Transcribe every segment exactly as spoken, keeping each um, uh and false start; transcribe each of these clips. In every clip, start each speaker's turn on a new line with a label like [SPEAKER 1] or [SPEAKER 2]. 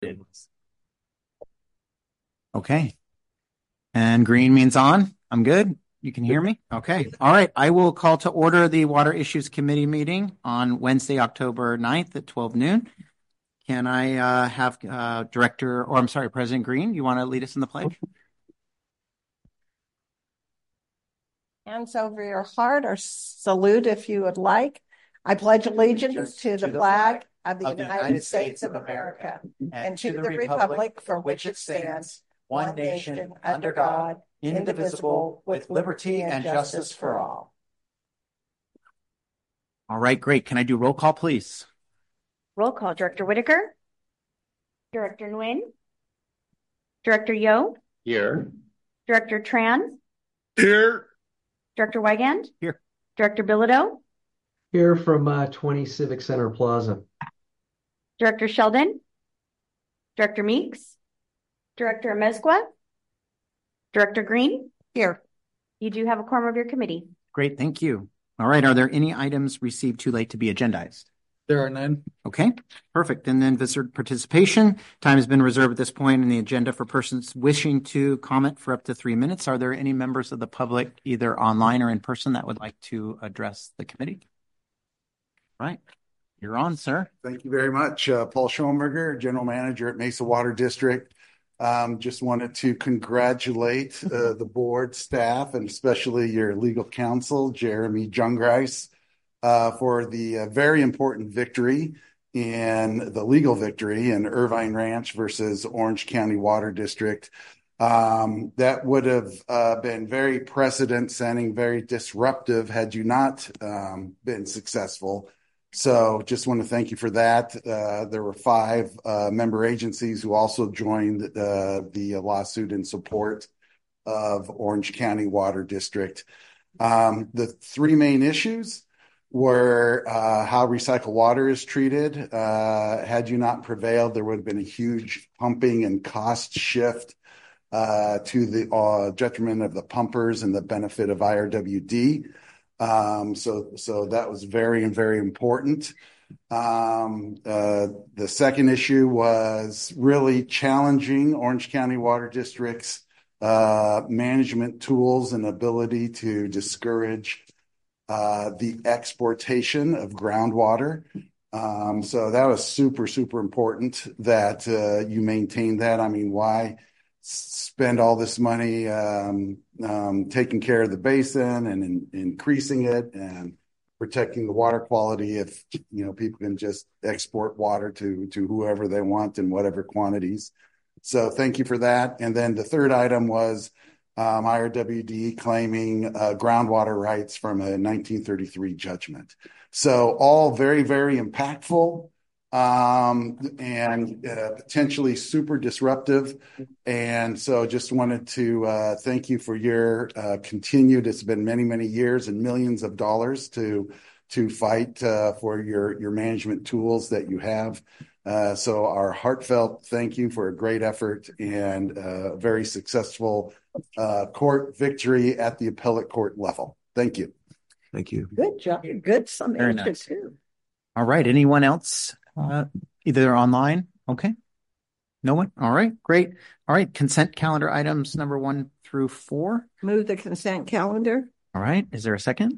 [SPEAKER 1] Okay. And green means on. I'm good. You can hear me? Okay. All right. I will call to order the Water Issues Committee meeting on Wednesday, October ninth at twelve noon. Can I uh, have uh, Director, or I'm sorry, President Green, you want to lead us in the pledge?
[SPEAKER 2] Hands over your heart or salute if you would like. I pledge allegiance to the flag of the United States of America and to the republic for which it stands, one nation under God, indivisible, with liberty and justice for all.
[SPEAKER 1] All right, great. Can I do roll call, please?
[SPEAKER 3] Roll call. Director Whitaker. Director Nguyen. Director Yo.
[SPEAKER 4] Here.
[SPEAKER 3] Director Tran.
[SPEAKER 4] Here.
[SPEAKER 3] Director Wigand.
[SPEAKER 1] Here.
[SPEAKER 3] Director Bilodeau.
[SPEAKER 5] Here from uh, twenty Civic Center Plaza.
[SPEAKER 3] Director Sheldon. Director Meeks. Director Amezcua. Director Green.
[SPEAKER 2] Here.
[SPEAKER 3] You do have a quorum of your committee.
[SPEAKER 1] Great, thank you. All right, are there any items received too late to be agendized?
[SPEAKER 4] There are none.
[SPEAKER 1] Okay, perfect. And then visitor participation. Time has been reserved at this point in the agenda for persons wishing to comment for up to three minutes. Are there any members of the public, either online or in person, that would like to address the committee? All right, you're on, sir.
[SPEAKER 6] Thank you very much. Uh, Paul Schoenberger, General Manager at Mesa Water District. Um, just wanted to congratulate uh, the board staff and especially your legal counsel, Jeremy Jungreis, uh, for the uh, very important victory in the legal victory in Irvine Ranch versus Orange County Water District. Um, that would have uh, been very precedent-setting, very disruptive had you not um, been successful. So just want to thank you for that. Uh, there were five uh, member agencies who also joined uh, the lawsuit in support of Orange County Water District. Um, the three main issues were uh, how recycled water is treated. Uh, had you not prevailed, there would have been a huge pumping and cost shift uh, to the uh, detriment of the pumpers and the benefit of I R W D. Um, so, so that was very, very important. Um, uh, the second issue was really challenging Orange County Water District's uh, management tools and ability to discourage uh, the exportation of groundwater. Um, so that was super, super important that uh, you maintain that. I mean, why spend all this money um, um, taking care of the basin and in, increasing it and protecting the water quality if, you know, people can just export water to, to whoever they want in whatever quantities. So thank you for that. And then the third item was um, I R W D claiming uh, groundwater rights from a nineteen thirty-three judgment. So all very, very impactful. Um, and uh, potentially super disruptive. And so just wanted to uh, thank you for your uh, continued, it's been many, many years and millions of dollars to to fight uh, for your, your management tools that you have. Uh, so our heartfelt thank you for a great effort and a very successful uh, court victory at the appellate court level. Thank you.
[SPEAKER 1] Thank you.
[SPEAKER 2] Good job. Good summation
[SPEAKER 1] nice.
[SPEAKER 2] too.
[SPEAKER 1] All right, anyone else? Uh, either online? Okay. No one? All right, great. All right, consent calendar items number one through four.
[SPEAKER 2] Move the consent calendar.
[SPEAKER 1] All right, is there a second?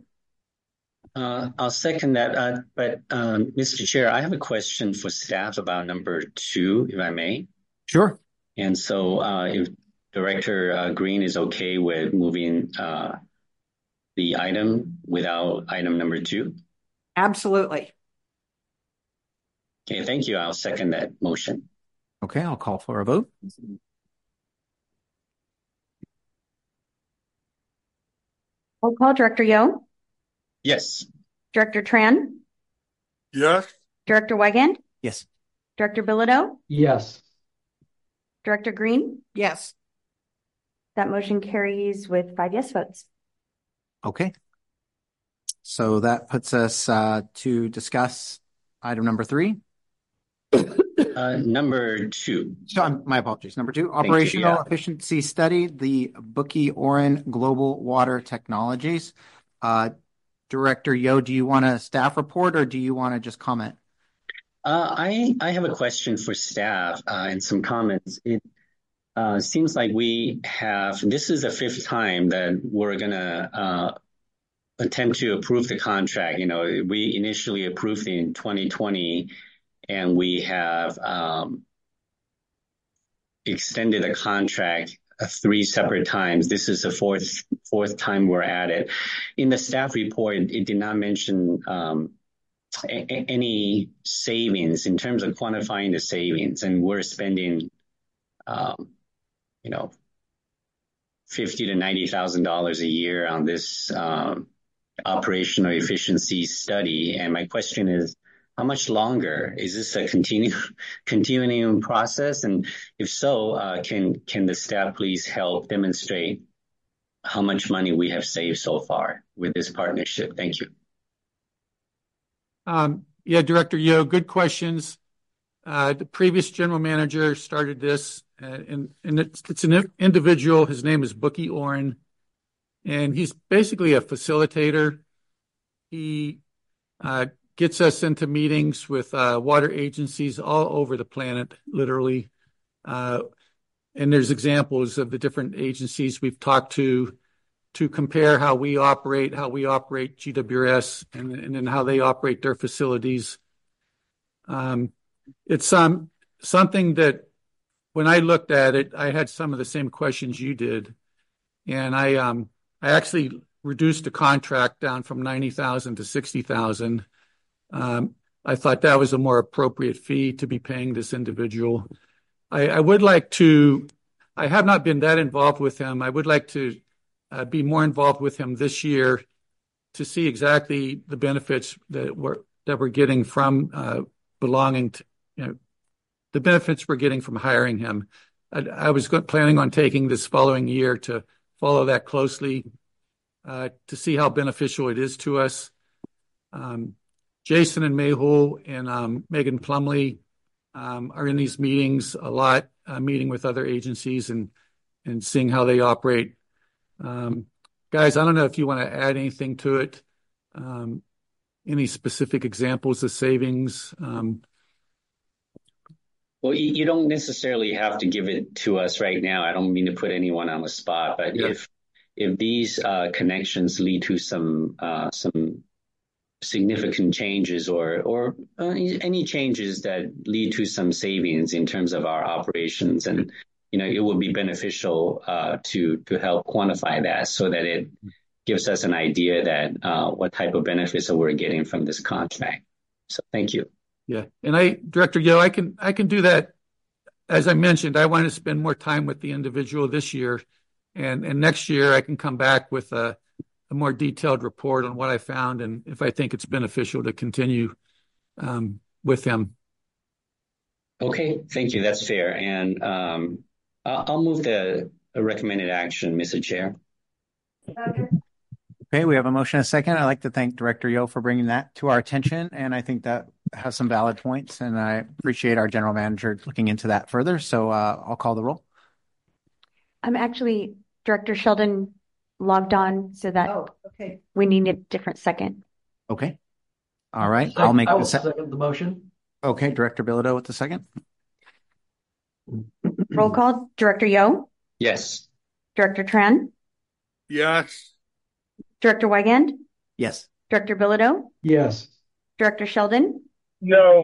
[SPEAKER 4] Uh, I'll second that. Uh, but um, Mister Chair, I have a question for staff about number two, if I may.
[SPEAKER 1] Sure.
[SPEAKER 4] And so uh, if Director uh, Green is okay with moving uh, the item without item number two?
[SPEAKER 2] Absolutely.
[SPEAKER 4] Okay, thank you. I'll second that motion.
[SPEAKER 1] Okay, I'll call for a vote.
[SPEAKER 3] Roll call. Director Yo.
[SPEAKER 4] Yes.
[SPEAKER 3] Director Tran.
[SPEAKER 4] Yes.
[SPEAKER 3] Director Wigand.
[SPEAKER 1] Yes.
[SPEAKER 3] Director Bilodeau.
[SPEAKER 5] Yes.
[SPEAKER 3] Director Green.
[SPEAKER 2] Yes.
[SPEAKER 3] That motion carries with five yes votes.
[SPEAKER 1] Okay. So that puts us uh, to discuss item number three.
[SPEAKER 4] Uh, number two.
[SPEAKER 1] So um, my apologies. Number two, operational
[SPEAKER 4] you, yeah.
[SPEAKER 1] efficiency study, the Bookie Oren Global Water Technologies. Uh, Director Yo, do you want a staff report or do you want to just comment?
[SPEAKER 4] Uh, I, I have a question for staff uh, and some comments. It uh, seems like we have, this is the fifth time that we're going to uh, attempt to approve the contract. You know, we initially approved it in twenty twenty, and we have um, extended the contract three separate times. This is the fourth fourth time we're at it. In the staff report, it did not mention um, a- any savings in terms of quantifying the savings, and we're spending, um, you know, fifty to ninety thousand dollars a year on this um, operational efficiency study. And my question is, how much longer is this a continue continuing process? And if so, uh, can can the staff please help demonstrate how much money we have saved so far with this partnership? Thank you.
[SPEAKER 7] Um, yeah, Director Yo, good questions. Uh, the previous general manager started this, uh, and, and it's, it's an individual. His name is Bookie Oren, and he's basically a facilitator. He uh, gets us into meetings with uh, water agencies all over the planet, literally. Uh, and there's examples of the different agencies we've talked to to compare how we operate, how we operate G W S, and, and then how they operate their facilities. Um, it's um, something that when I looked at it, I had some of the same questions you did. And I um, I actually reduced the contract down from ninety thousand dollars to sixty thousand dollars. Um, I thought that was a more appropriate fee to be paying this individual. I, I would like to, I have not been that involved with him. I would like to uh, be more involved with him this year to see exactly the benefits that we're, that we're getting from uh, belonging to, you know, the benefits we're getting from hiring him. I, I was go- planning on taking this following year to follow that closely, uh, to see how beneficial it is to us. Um, Jason and Mehul and um, Megan Plumley um, are in these meetings a lot, uh, meeting with other agencies and and seeing how they operate. Um, guys, I don't know if you want to add anything to it. Um, any specific examples of savings? Um,
[SPEAKER 4] Well, you you don't necessarily have to give it to us right now. I don't mean to put anyone on the spot, but
[SPEAKER 7] Yeah.
[SPEAKER 4] if if these uh, connections lead to some uh, some significant changes or or uh, any changes that lead to some savings in terms of our operations, and you know, it would be beneficial uh, to to help quantify that so that it gives us an idea that uh, what type of benefits that we're getting from this contract. So, thank you.
[SPEAKER 7] Yeah, and I, Director Yo, I can I can do that. As I mentioned, I want to spend more time with the individual this year, and and next year I can come back with a, a more detailed report on what I found and if I think it's beneficial to continue um, with him.
[SPEAKER 4] Okay, thank you. That's fair, and um, I'll, I'll move the recommended action, Mister Chair.
[SPEAKER 1] Okay, we have a motion and a second. I'd like to thank Director Yo for bringing that to our attention, and I think that has some valid points, and I appreciate our general manager looking into that further. So uh, I'll call the roll.
[SPEAKER 3] I'm actually, Director Sheldon logged on so that
[SPEAKER 2] Oh, okay.
[SPEAKER 3] we need a different second.
[SPEAKER 1] Okay. All right. I'll make
[SPEAKER 5] I
[SPEAKER 1] the
[SPEAKER 5] will
[SPEAKER 1] se-
[SPEAKER 5] second the motion.
[SPEAKER 1] Okay, Director Bilodeau with the second.
[SPEAKER 3] Roll call, Director Yo,
[SPEAKER 4] Yes.
[SPEAKER 3] Director Tran,
[SPEAKER 8] Yes.
[SPEAKER 3] Director Wygand,
[SPEAKER 1] Yes.
[SPEAKER 3] Director Bilodeau,
[SPEAKER 5] Yes.
[SPEAKER 3] Director Sheldon.
[SPEAKER 8] No.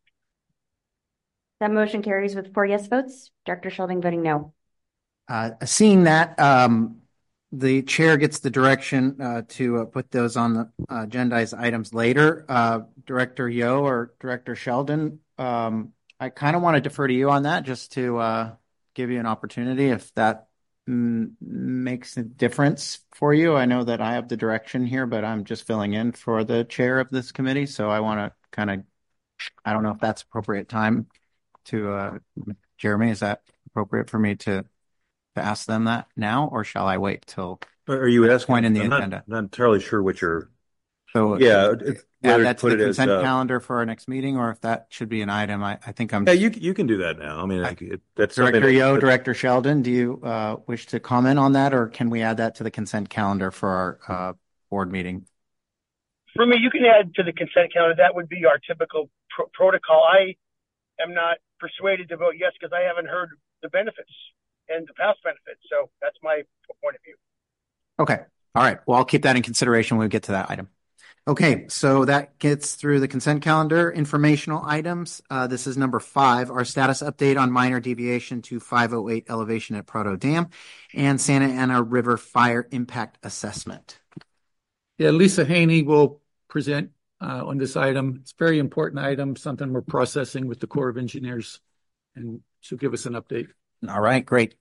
[SPEAKER 3] That motion carries with four yes votes. Director Sheldon voting no.
[SPEAKER 1] Uh, seeing that, um, the chair gets the direction uh, to uh, put those on the uh, agendized items later. Uh, Director Yo or Director Sheldon, um, I kind of want to defer to you on that just to uh, give you an opportunity if that mm, makes a difference for you. I know that I have the direction here, but I'm just filling in for the chair of this committee. So I want to kind of, I don't know if that's appropriate time to, uh, Jeremy, is that appropriate for me to to ask them that now, or shall I wait till
[SPEAKER 8] Are you asking?
[SPEAKER 1] point in the
[SPEAKER 8] I'm not-
[SPEAKER 1] agenda?
[SPEAKER 8] Not entirely sure what you're.
[SPEAKER 1] So
[SPEAKER 8] Yeah, it's-
[SPEAKER 1] add
[SPEAKER 8] whether
[SPEAKER 1] that to
[SPEAKER 8] put
[SPEAKER 1] the
[SPEAKER 8] it as,
[SPEAKER 1] consent
[SPEAKER 8] uh,
[SPEAKER 1] calendar for our next meeting, or if that should be an item? I, I think I'm.
[SPEAKER 8] Yeah, you you can do that now. I mean, I, it, that's something
[SPEAKER 1] Director
[SPEAKER 8] that-
[SPEAKER 1] Yo, Director Sheldon, do you uh, wish to comment on that, or can we add that to the consent calendar for our uh, board meeting?
[SPEAKER 9] For me, you can add to the consent calendar. That would be our typical pro- protocol. I am not persuaded to vote yes because I haven't heard the benefits and the past benefits. So that's my point of view.
[SPEAKER 1] Okay. All right. Well, I'll keep that in consideration when we get to that item. Okay. So that gets through the consent calendar. Informational items. Uh, this is number five, our status update on minor deviation to five oh eight elevation at Prado Dam and Santa Ana River fire impact assessment.
[SPEAKER 7] Yeah, Lisa Haney will present uh, on this item. It's a very important item, something we're processing with the Corps of Engineers, and she'll give us an update.
[SPEAKER 1] All right, great.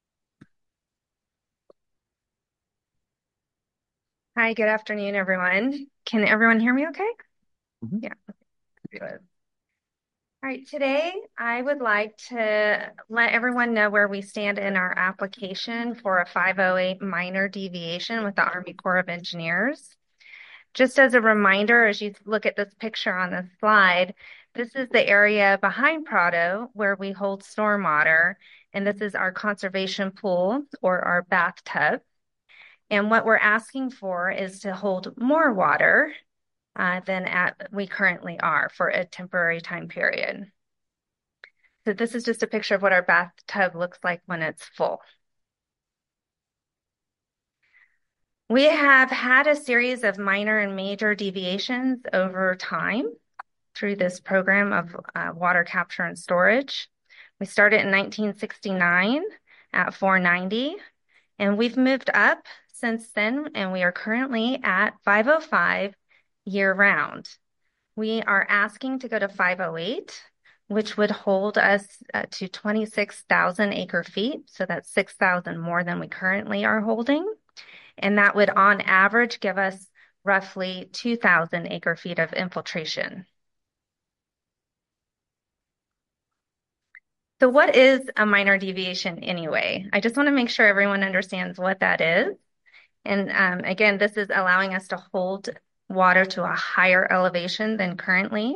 [SPEAKER 10] Hi, good afternoon, everyone. Can everyone hear me okay?
[SPEAKER 1] Mm-hmm.
[SPEAKER 10] Yeah. Good. All right, today I would like to let everyone know where we stand in our application for a five oh eight minor deviation with the Army Corps of Engineers. Just as a reminder, as you look at this picture on the slide, this is the area behind Prado where we hold stormwater, and this is our conservation pool or our bathtub. And what we're asking for is to hold more water uh, than at, we currently are for a temporary time period. So this is just a picture of what our bathtub looks like when it's full. We have had a series of minor and major deviations over time through this program of uh, water capture and storage. We started in nineteen sixty-nine at four ninety, and we've moved up since then, and we are currently at five oh five year-round. We are asking to go to five oh eight, which would hold us uh, to twenty-six thousand acre feet, so that's six thousand more than we currently are holding. And that would, on average, give us roughly two thousand acre feet of infiltration. So what is a minor deviation anyway? I just want to make sure everyone understands what that is. And um, again, this is allowing us to hold water to a higher elevation than currently.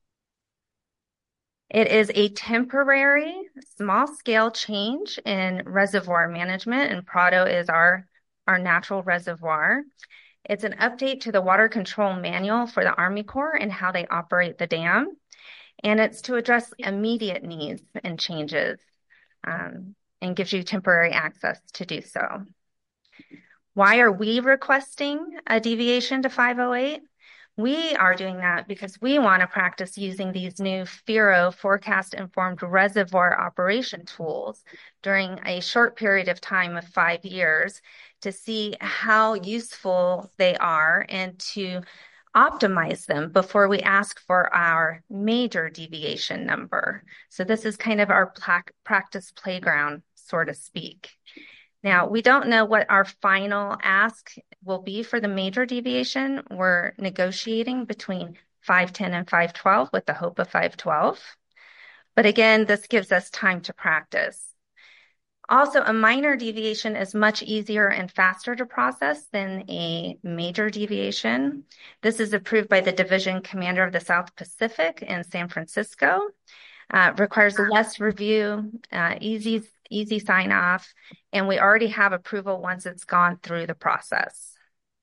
[SPEAKER 10] It is a temporary, small-scale change in reservoir management, and Prado is our, our natural reservoir. It's an update to the water control manual for the Army Corps and how they operate the dam. And it's to address immediate needs and changes um, and gives you temporary access to do so. Why are we requesting a deviation to five oh eight? We are doing that because we want to practice using these new FERO forecast-informed reservoir operation tools during a short period of time of five years to see how useful they are and to optimize them before we ask for our major deviation number. So this is kind of our practice playground, so to speak. Now, we don't know what our final ask will be for the major deviation. We're negotiating between five ten and five twelve with the hope of five twelve. But again, this gives us time to practice. Also, a minor deviation is much easier and faster to process than a major deviation. This is approved by the Division Commander of the South Pacific in San Francisco. Uh, requires less review, uh, easy, easy sign off, and we already have approval once it's gone through the process.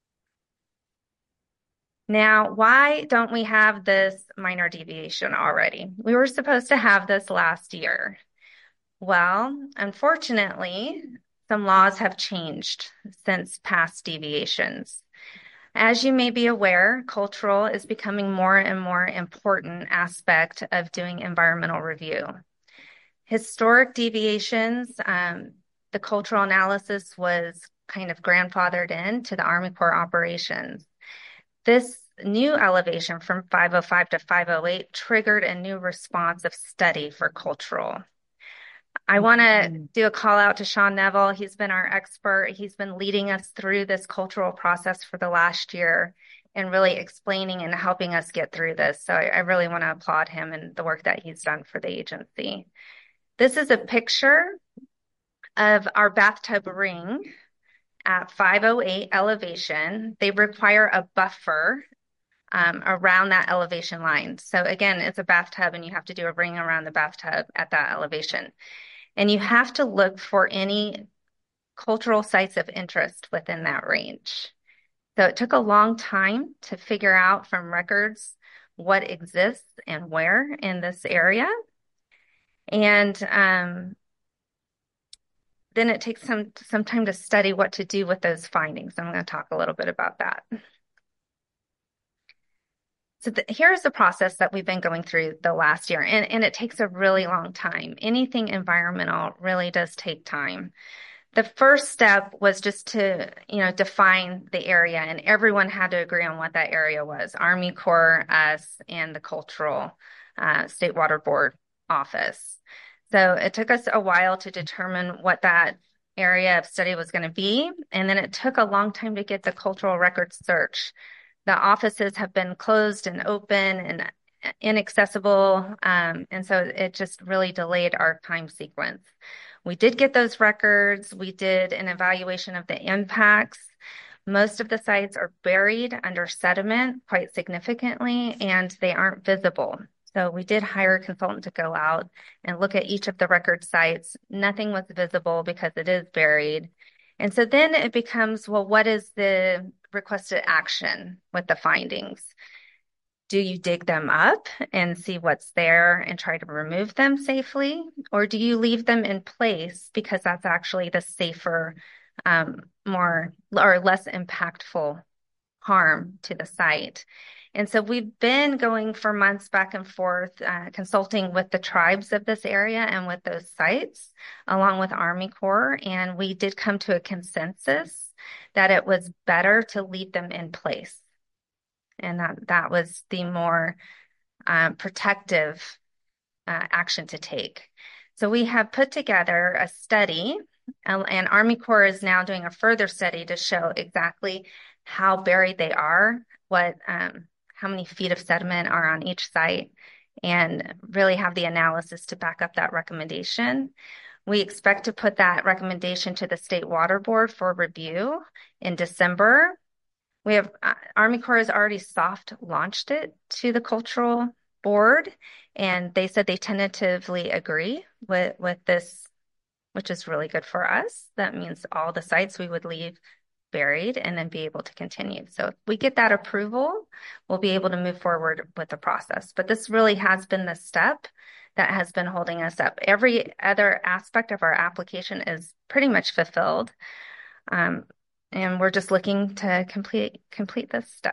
[SPEAKER 10] Now, why don't we have this minor deviation already? We were supposed to have this last year. Well, unfortunately, some laws have changed since past deviations. As you may be aware, cultural is becoming more and more important aspect of doing environmental review. Historic deviations, um, the cultural analysis was kind of grandfathered in to the Army Corps operations. This new elevation from five oh five to five oh eight triggered a new responsive study for cultural. I want to do a call out to Sean Neville. He's been our expert. He's been leading us through this cultural process for the last year and really explaining and helping us get through this. So I, I really want to applaud him and the work that he's done for the agency. This is a picture of our bathtub ring at five oh eight elevation. They require a buffer um, around that elevation line. So again, it's a bathtub and you have to do a ring around the bathtub at that elevation. And you have to look for any cultural sites of interest within that range. So it took a long time to figure out from records what exists and where in this area. And um, then it takes some, some time to study what to do with those findings. I'm going to talk a little bit about that. So the, here's the process that we've been going through the last year, and, and it takes a really long time. Anything environmental really does take time. The first step was just to, you know, define the area, and everyone had to agree on what that area was. Army Corps, us, and the Cultural uh, State Water Board office. So it took us a while to determine what that area of study was going to be, and then it took a long time to get the cultural records search. The offices have been closed and open and inaccessible, um, and so it just really delayed our time sequence. We did get those records. We did an evaluation of the impacts. Most of the sites are buried under sediment quite significantly, and they aren't visible. So we did hire a consultant to go out and look at each of the record sites. Nothing was visible because it is buried. And so then it becomes, well, what is the requested action with the findings? Do you dig them up and see what's there and try to remove them safely? Or do you leave them in place because that's actually the safer, um, more or less impactful harm to the site? And so we've been going for months back and forth, uh, consulting with the tribes of this area and with those sites, along with Army Corps. And we did come to a consensus that it was better to leave them in place. And that, that was the more um, protective uh, action to take. So we have put together a study, and, and Army Corps is now doing a further study to show exactly how buried they are, what um, how many feet of sediment are on each site, and really have the analysis to back up that recommendation. We expect to put that recommendation to the State Water Board for review in December. We have uh, Army Corps has already soft launched it to the Cultural Board, and they said they tentatively agree with, with this, which is really good for us. That means all the sites we would leave buried and then be able to continue. So if we get that approval, we'll be able to move forward with the process. But this really has been the step that has been holding us up. Every other aspect of our application is pretty much fulfilled. Um, and we're just looking to complete, complete this step.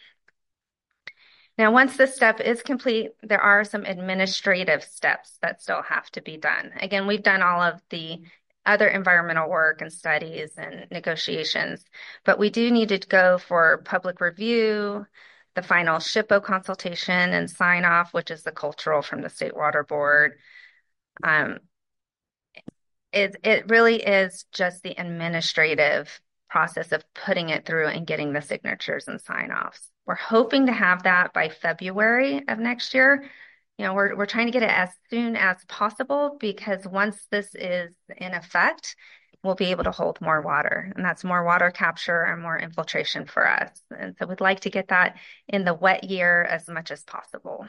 [SPEAKER 10] Now, once this step is complete, there are some administrative steps that still have to be done. Again, we've done all of the other environmental work and studies and negotiations, but we do need to go for public review, the final SHPO consultation and sign off, which is the cultural from the State Water Board. Um, it, it really is just the administrative process of putting it through and getting the signatures and sign offs. We're hoping to have that by February of next year. You know, we're, we're trying to get it as soon as possible, because once this is in effect, we'll be able to hold more water, and that's more water capture and more infiltration for us. And so we'd like to get that in the wet year as much as possible.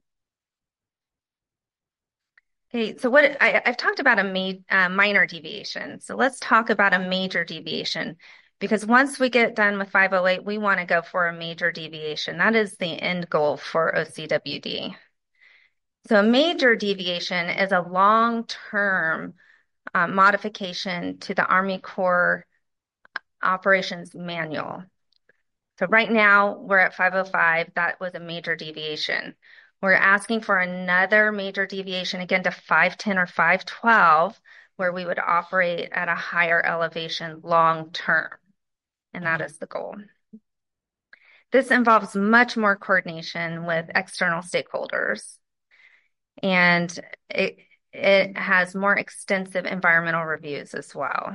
[SPEAKER 10] Okay, so what I, I've talked about a ma uh, minor deviation. So let's talk about a major deviation, because once we get done with five oh eight, we want to go for a major deviation. That is the end goal for O C W D. So a major deviation is a long-term uh, modification to the Army Corps Operations Manual. So right now we're at five oh five. That was a major deviation. We're asking for another major deviation, again, to five ten or five twelve, where we would operate at a higher elevation long-term. And that is the goal. This involves much more coordination with external stakeholders. And it, it has more extensive environmental reviews as well.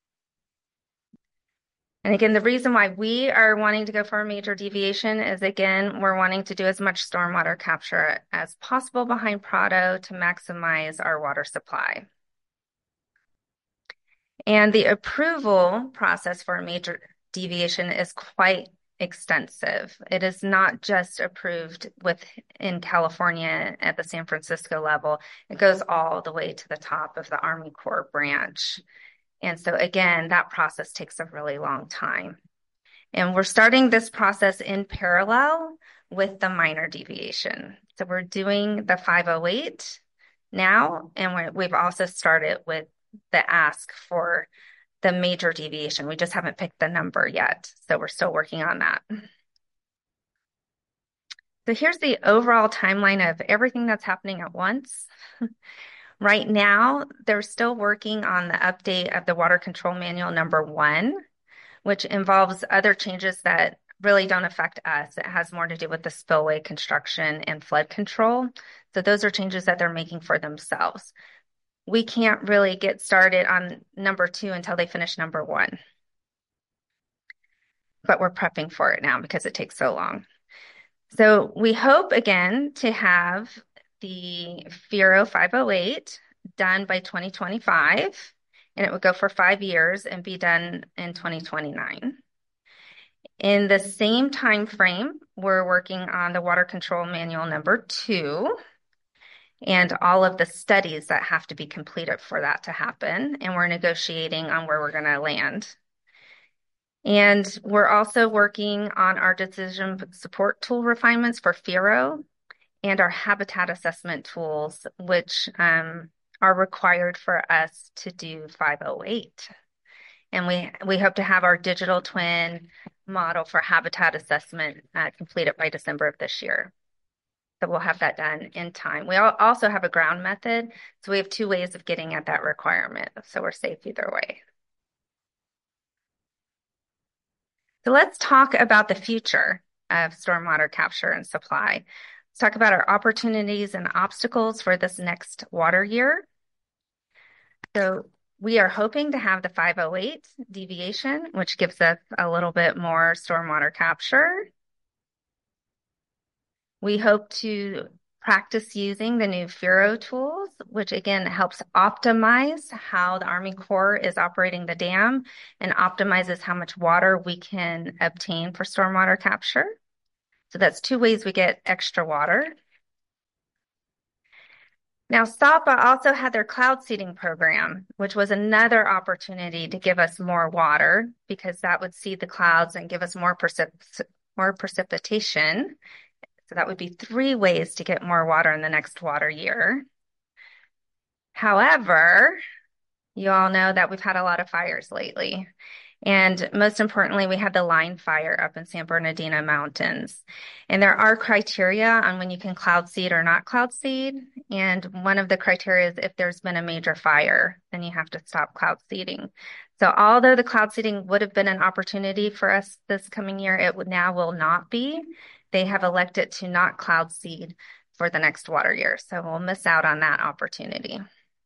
[SPEAKER 10] And again, the reason why we are wanting to go for a major deviation is, again, we're wanting to do as much stormwater capture as possible behind Prado to maximize our water supply. And the approval process for a major deviation is quite extensive. It is not just approved within California at the San Francisco level. It goes all the way to the top of the Army Corps branch. And so again, that process takes a really long time. And we're starting this process in parallel with the minor deviation. So we're doing the five oh eight now, and we're, we've also started with the ask for the major deviation. We just haven't picked the number yet, so we're still working on that. So here's the overall timeline of everything that's happening at once. Right now, they're still working on the update of the Water Control Manual number one, which involves other changes that really don't affect us. It has more to do with the spillway construction and flood control. So those are changes that they're making for themselves. We can't really get started on number two until they finish number one. But we're prepping for it now because it takes so long. So we hope, again, to have the FERO five oh eight done by twenty twenty-five, and it would go for five years and be done in twenty twenty-nine. In the same time frame, we're working on the Water Control Manual number two and all of the studies that have to be completed for that to happen, and we're negotiating on where we're going to land. And we're also working on our decision support tool refinements for FERO and our habitat assessment tools, which um, are required for us to do five oh eight. And we, we hope to have our digital twin model for habitat assessment uh, completed by December of this year. So we'll have that done in time. We also have a ground method, so we have two ways of getting at that requirement. So we're safe either way. So let's talk about the future of stormwater capture and supply. Let's talk about our opportunities and obstacles for this next water year. So we are hoping to have the five oh eight deviation, which gives us a little bit more stormwater capture. We hope to practice using the new FERO tools, which again helps optimize how the Army Corps is operating the dam and optimizes how much water we can obtain for stormwater capture. So that's two ways we get extra water. Now, S A P A also had their cloud seeding program, which was another opportunity to give us more water because that would seed the clouds and give us more, precip more precipitation. So that would be three ways to get more water in the next water year. However, you all know that we've had a lot of fires lately. And most importantly, we had the line fire up in San Bernardino Mountains. And there are criteria on when you can cloud seed or not cloud seed. And one of the criteria is if there's been a major fire, then you have to stop cloud seeding. So although the cloud seeding would have been an opportunity for us this coming year, it would now will not be. They have elected to not cloud seed for the next water year. So we'll miss out on that opportunity.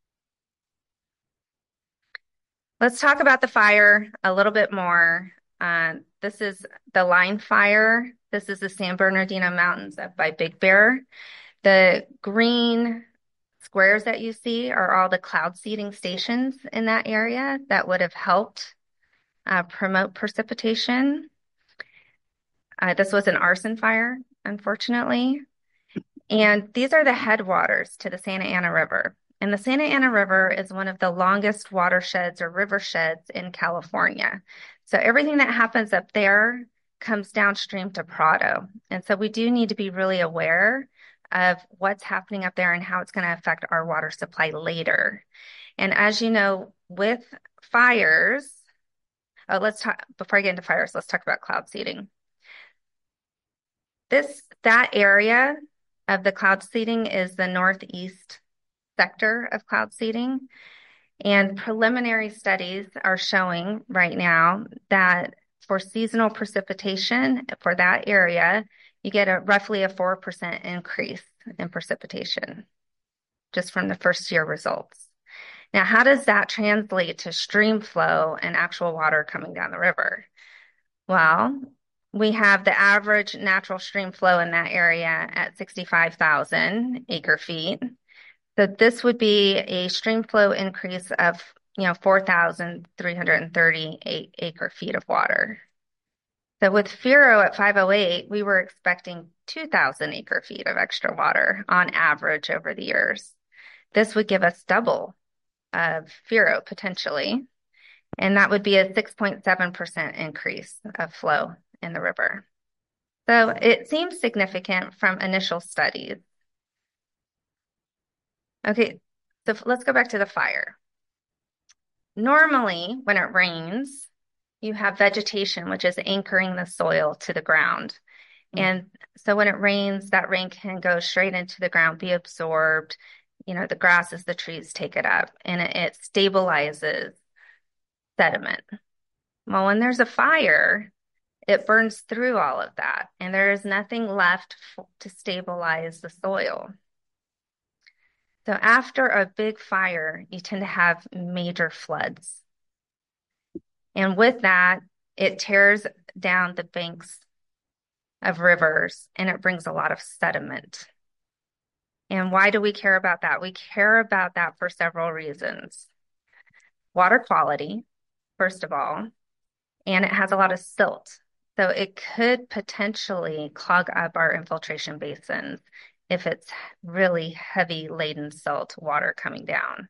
[SPEAKER 10] Let's talk about the fire a little bit more. Uh, this is the line fire. This is the San Bernardino Mountains up by Big Bear. The green squares that you see are all the cloud seeding stations in that area that would have helped uh, promote precipitation. Uh, this was an arson fire, unfortunately. And these are the headwaters to the Santa Ana River. And the Santa Ana River is one of the longest watersheds or riversheds in California. So everything that happens up there comes downstream to Prado. And so we do need to be really aware of what's happening up there and how it's going to affect our water supply later. And as you know, with fires, oh, let's talk, before I get into fires, let's talk about cloud seeding. This, that area of the cloud seeding is the northeast sector of cloud seeding. And preliminary studies are showing right now that for seasonal precipitation for that area, you get a roughly a four percent increase in precipitation just from the first year results. Now, how does that translate to stream flow and actual water coming down the river? Well, we have the average natural stream flow in that area at sixty-five thousand acre feet. So this would be a stream flow increase of, you know, four thousand three hundred thirty-eight acre feet of water. So with FERO at five oh eight, we were expecting two thousand acre feet of extra water on average over the years. This would give us double of FERO potentially. And that would be a six point seven percent increase of flow in the river. So it seems significant from initial studies. Okay, so let's go back to the fire. Normally, when it rains, you have vegetation, which is anchoring the soil to the ground. And so when it rains, that rain can go straight into the ground, be absorbed. You know, the grasses, the trees take it up, and it, it stabilizes sediment. Well, when there's a fire, it burns through all of that, and there is nothing left f- to stabilize the soil. So after a big fire, you tend to have major floods. And with that, it tears down the banks of rivers, and it brings a lot of sediment. And why do we care about that? We care about that for several reasons. Water quality, first of all, and it has a lot of silt. So it could potentially clog up our infiltration basins if it's really heavy laden silt water coming down.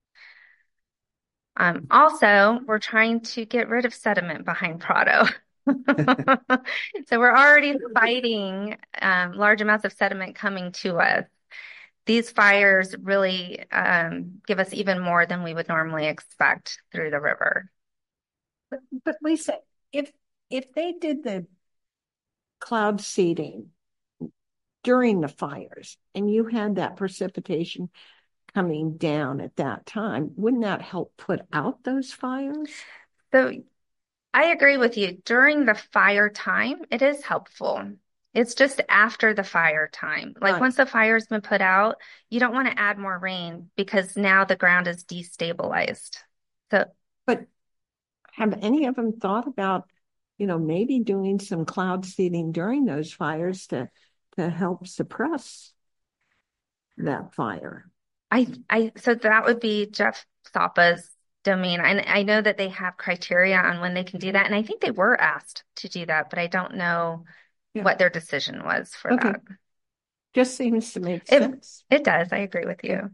[SPEAKER 10] Um, also, we're trying to get rid of sediment behind Prado. So we're already fighting um, large amounts of sediment coming to us. These fires really um, give us even more than we would normally expect through the river.
[SPEAKER 2] But, but Lisa, if if they did the cloud seeding during the fires and you had that precipitation coming down at that time, wouldn't that help put out those fires?
[SPEAKER 10] So I agree with you. During the fire time, it is helpful. It's just after the fire time. Like
[SPEAKER 2] Right.
[SPEAKER 10] once the fire's been put out, you don't want to add more rain because now the ground is destabilized. So,
[SPEAKER 2] but have any of them thought about, you know, maybe doing some cloud seeding during those fires to to help suppress that fire?
[SPEAKER 10] I, I, so that would be Jeff Sapa's domain. And I know that they have criteria on when they can do that. And I think they were asked to do that, but I don't know
[SPEAKER 2] Yeah.
[SPEAKER 10] what their decision was for
[SPEAKER 2] Okay.
[SPEAKER 10] that.
[SPEAKER 2] Just seems to make
[SPEAKER 10] It,
[SPEAKER 2] sense.
[SPEAKER 10] it does. I agree with you.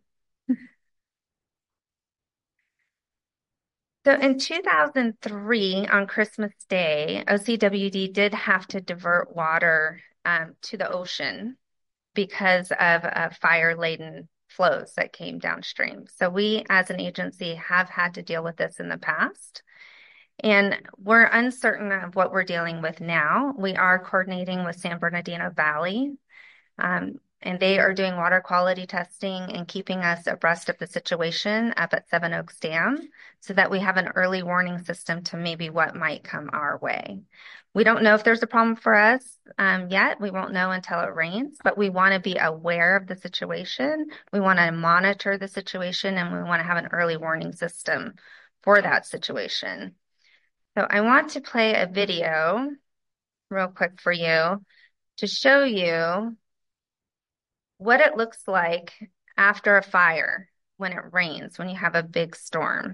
[SPEAKER 10] So in two thousand three, on Christmas Day, O C W D did have to divert water um, to the ocean because of uh, fire-laden flows that came downstream. So we, as an agency, have had to deal with this in the past. And we're uncertain of what we're dealing with now. We are coordinating with San Bernardino Valley, um, and they are doing water quality testing and keeping us abreast of the situation up at Seven Oaks Dam so that we have an early warning system to maybe what might come our way. We don't know if there's a problem for us um, yet. We won't know until it rains, but we want to be aware of the situation. We want to monitor the situation, and we want to have an early warning system for that situation. So I want to play a video real quick for you to show you what it looks like after a fire when it rains, when you have a big storm.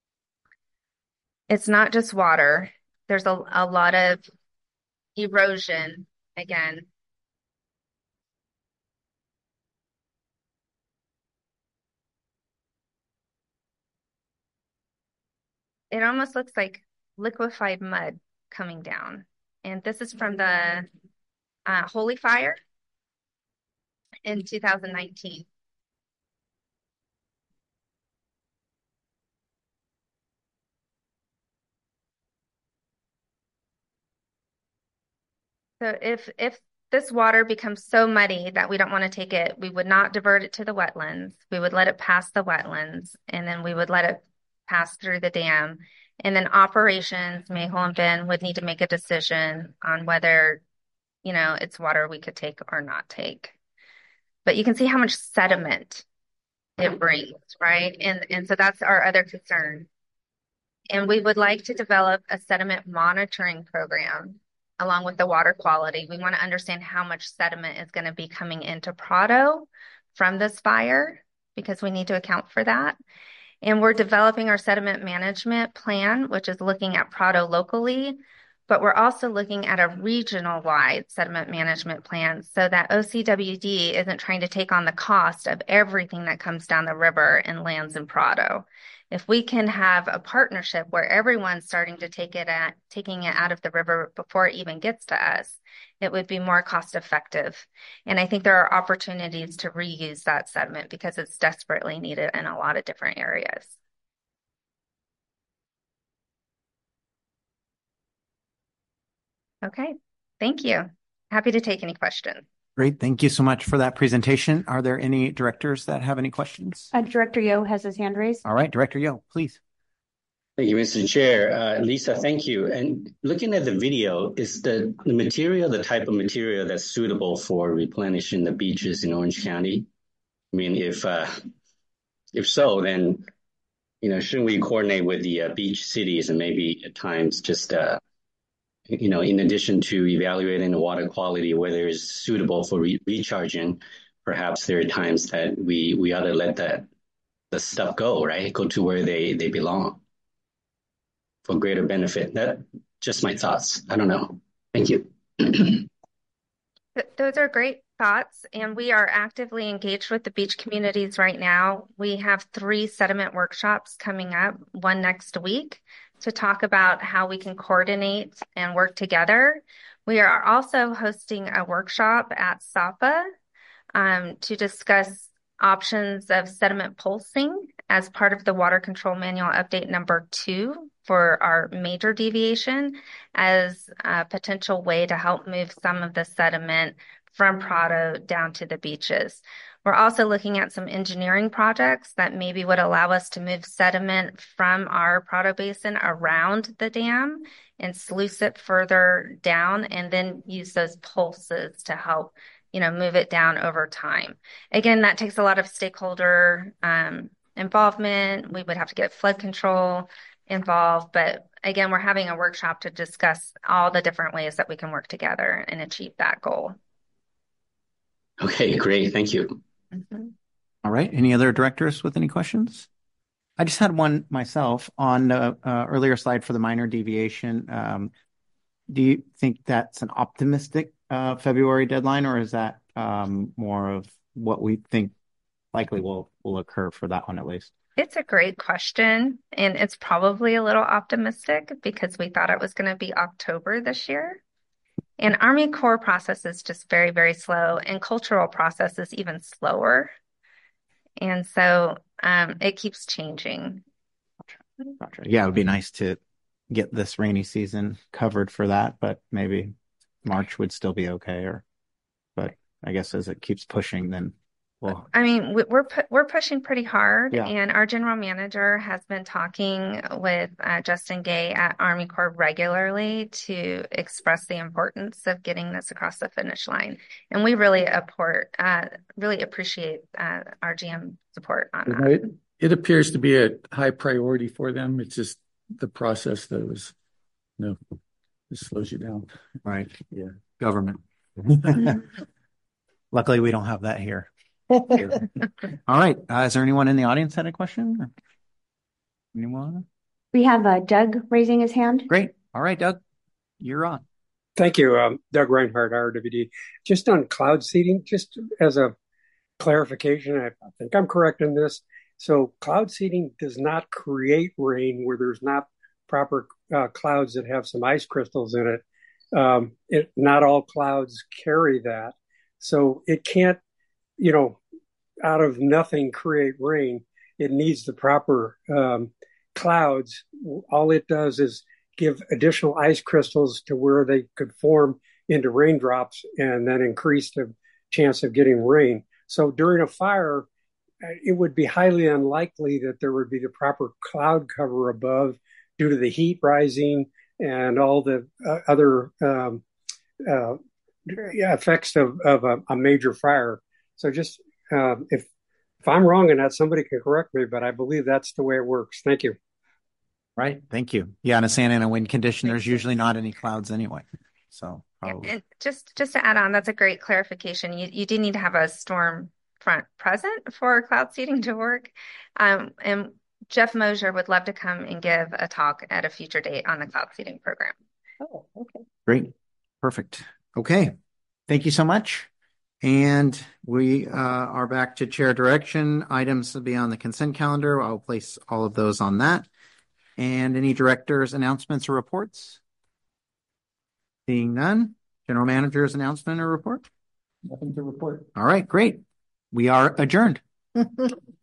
[SPEAKER 10] It's not just water. There's a, a lot of erosion again. It almost looks like liquefied mud coming down. And this is from the uh, Holy Fire in two thousand nineteen. So if if this water becomes so muddy that we don't want to take it, we would not divert it to the wetlands. We would let it pass the wetlands, and then we would let it pass through the dam. And then operations, Mayhole and Ben would need to make a decision on whether, you know, it's water we could take or not take. But you can see how much sediment it brings, right? And and so that's our other concern. And we would like to develop a sediment monitoring program along with the water quality. We want to understand how much sediment is going to be coming into Prado from this fire because we need to account for that. And we're developing our sediment management plan, which is looking at Prado locally, but we're also looking at a regional-wide sediment management plan so that O C W D isn't trying to take on the cost of everything that comes down the river and lands in Prado. If we can have a partnership where everyone's starting to take it at, taking it out of the river before it even gets to us, it would be more cost effective. And I think there are opportunities to reuse that sediment because it's desperately needed in a lot of different areas. Okay, thank you. Happy to take any questions.
[SPEAKER 1] Great. Thank you so much for that presentation. Are there any directors that have any questions?
[SPEAKER 3] Uh, Director Yo has his hand raised.
[SPEAKER 1] All right, Director Yo, please.
[SPEAKER 4] Thank you, Mister Chair. Uh, Lisa, thank you. And looking at the video, is the, the material the type of material that's suitable for replenishing the beaches in Orange County? I mean, if uh, if so, then, you know, shouldn't we coordinate with the uh, beach cities and maybe at times just, uh, you know, in addition to evaluating the water quality, whether it's suitable for re- recharging, perhaps there are times that we, we ought to let that the stuff go, right? Go to where they, they belong for greater benefit. That just my thoughts. I don't know. Thank you.
[SPEAKER 10] Those are great thoughts, and we are actively engaged with the beach communities right now. We have three sediment workshops coming up, one next week, to talk about how we can coordinate and work together. We are also hosting a workshop at S A P A um, to discuss options of sediment pulsing as part of the Water Control Manual Update number two for our major deviation as a potential way to help move some of the sediment from Prado down to the beaches. We're also looking at some engineering projects that maybe would allow us to move sediment from our Prado Basin around the dam and sluice it further down and then use those pulses to help, you know, move it down over time. Again, that takes a lot of stakeholder um, involvement. We would have to get flood control involved, but again, we're having a workshop to discuss all the different ways that we can work together and achieve that goal.
[SPEAKER 4] Okay, great. Thank you.
[SPEAKER 10] Mm-hmm.
[SPEAKER 1] All right. Any other directors with any questions? I just had one myself on the uh, earlier slide for the minor deviation. Um, do you think that's an optimistic uh, February deadline, or is that um, more of what we think likely will, will occur for that one at least?
[SPEAKER 10] It's a great question, and it's probably a little optimistic because we thought it was going to be October this year. And Army Corps process is just very, very slow, and cultural process is even slower. And so um, it keeps changing.
[SPEAKER 1] Gotcha. Gotcha. Yeah, it would be nice to get this rainy season covered for that, but maybe March would still be okay. Or, but I guess as it keeps pushing, then we'll.
[SPEAKER 10] I mean, we're pu- we're pushing pretty hard,
[SPEAKER 1] Yeah.
[SPEAKER 10] And our general manager has been talking with uh, Justin Gay at Army Corps regularly to express the importance of getting this across the finish line, and we really apport, uh, really appreciate uh, our G M support on that.
[SPEAKER 7] It, it appears to be a high priority for them. It's just the process that was, you know, it slows you down.
[SPEAKER 1] Right.
[SPEAKER 7] Yeah.
[SPEAKER 1] Government. Luckily, we don't have that here. All right. Uh, is there anyone in the audience that had a question? Or anyone?
[SPEAKER 3] We have uh, Doug raising his hand.
[SPEAKER 1] Great. All right, Doug, you're on.
[SPEAKER 11] Thank you. Um, Doug Reinhardt, R W D. Just on cloud seeding, just as a clarification, I, I think I'm correct in this. So cloud seeding does not create rain where there's not proper uh, clouds that have some ice crystals in it. Um, it. Not all clouds carry that. So it can't, you know, out of nothing create rain. It needs the proper um, clouds. All it does is give additional ice crystals to where they could form into raindrops and then increase the chance of getting rain. So during a fire, it would be highly unlikely that there would be the proper cloud cover above due to the heat rising and all the uh, other um, uh, effects of, of a, a major fire. So just uh, if if I'm wrong in that, somebody can correct me, but I believe that's the way it works. Thank you.
[SPEAKER 1] Right. Thank you. Yeah, in a Santa Ana wind condition, there's usually not any clouds anyway. So probably.
[SPEAKER 10] And just just to add on, that's a great clarification. You you do need to have a storm front present for cloud seeding to work. Um, and Jeff Mosier would love to come and give a talk at a future date on the cloud seeding program.
[SPEAKER 2] Oh, okay.
[SPEAKER 1] Great. Perfect. Okay. Thank you so much. And we uh, are back to chair direction. Items to be on the consent calendar. I'll place all of those on that. And any directors' announcements or reports? Seeing none. General manager's announcement or report?
[SPEAKER 7] Nothing to report.
[SPEAKER 1] All right, great. We are adjourned.